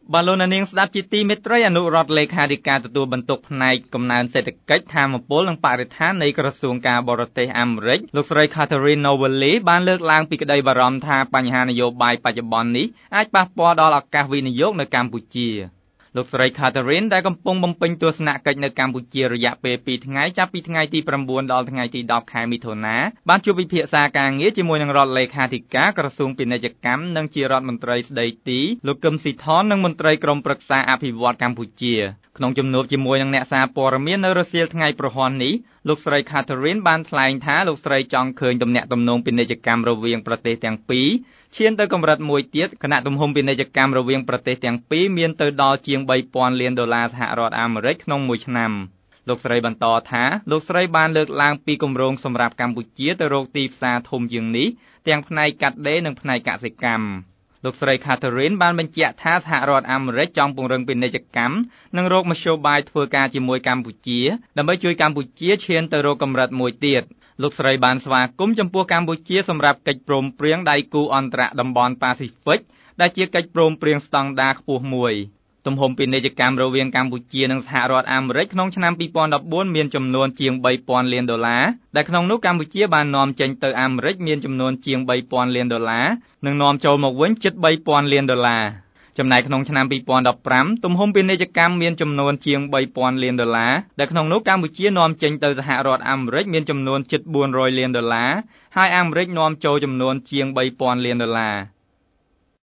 បាឡូណានាងស្ដាប់ជាទីមេត្រីអនុរដ្ឋលេខាធិការទទួលបន្ទុកផ្នែកកំណើនសេដ្ឋកិច្ចធម្មពលនិងបរិស្ថាននៃក្រសួងការបរទេសអាមេរិកលោកស្រី Catherine Novelli បានលើកឡើងពីក្តីបារម្ភថាបញ្ហានយោបាយបច្ចុប្បន្ននេះអាចប៉ះពាល់ដល់ឱកាសវិនិយោគនៅកម្ពុជាលោកស្រី Catherine ដែលកំពុងបំពេញទស្សនកិច្ចនៅកម្ពុជារយៈពេល2ថ្ងៃចាប់ពីថ្ងៃទី9ដល់ថ្ងៃទី10ខែមិថុនាបានជួបពិភាក្សាការងារជាមួយនឹងរដ្ឋលេខាធិការក្រសួងពាណិជ្ជកម្មនិងជារដ្ឋមន្ត្រីស្ដីទីលោកកឹមស៊ីថននិងមន្ត្រីក្រុមប្រឹក្សាអភិវឌ្ឍកម្ពុជាក្នុងជំនួបជាមួយនឹងអ្នកសារព័ត៌មាននៅរសៀលថ្ងៃប្រហ័ននេះលោកស្រី Catherine បានថ្លែងថាលោកស្រីចង់ឃើញទំនាក់ទំនងពាណិជ្ជកម្មរវាងប្រទេសទាំងពីរឈានទៅកម្រិតមួយទៀតខណៈទំហំពាណិជ្ជកម្មរវាងប្រទេសទាំងពីរមានទៅដល់ជាង$3,000 លានសហរដ្ឋអាមេរិកក្នុងមួយឆ្នាំលោកស្រីបន្តថាលោកស្រីបានលើកឡើងពីគម្រោងសម្រាប់កម្ពុជាទៅរកទីផ្សារធំជាងនេះទាំងផ្នែកកាត់ដេរនិងផ្នែកកសិកម្មលោកស្រី Catherine បានបញ្ជាក់ថាសហរដ្ឋអាមេរិកចង់ពង្រឹងពាណិជ្ជកម្មនិងរកមធ្យោបាយធ្វើការជាមួយកម្ពុជាដើម្បីជួយកម្ពុជាឈានទៅរកកម្រិតមួយទៀតលោកស្រីបានស្វាគមន៍ចំពោះកម្ពុជាសម្រាប់កិច្ចព្រមព្រៀងដៃគូអន្តរតំបន់ប៉ាស៊ីហ្វិកដែលជាកិច្ចព្រមព្រៀងស្តង់ដារខ្ពស់មួយទំហំពាណិជ្ជកម្មរវាងកម្ពុជានិងសហរដ្ឋអាមេរិកក្នុងឆ្នាំ2014មានចំនួនជាង$3,000 លានដែលក្នុងនោះកម្ពុជាបាននាំចេញទៅអាមេរិកមានចំនួនជាង$3,000 លាននិងនាំចូលមកវិញជិត$3,000 លានចំណែកក្នុងឆ្នាំ2015ទំហំពាណិជ្ជកម្មមានចំនួនជាង$3,000 លានដែលក្នុងនោះកម្ពុជានាំចេញទៅសហរដ្ឋអាមេរិកមានចំនួនជិត$400 លានហើយអាមេរិកនាំចូលចំនួនជាង$3,000 លាន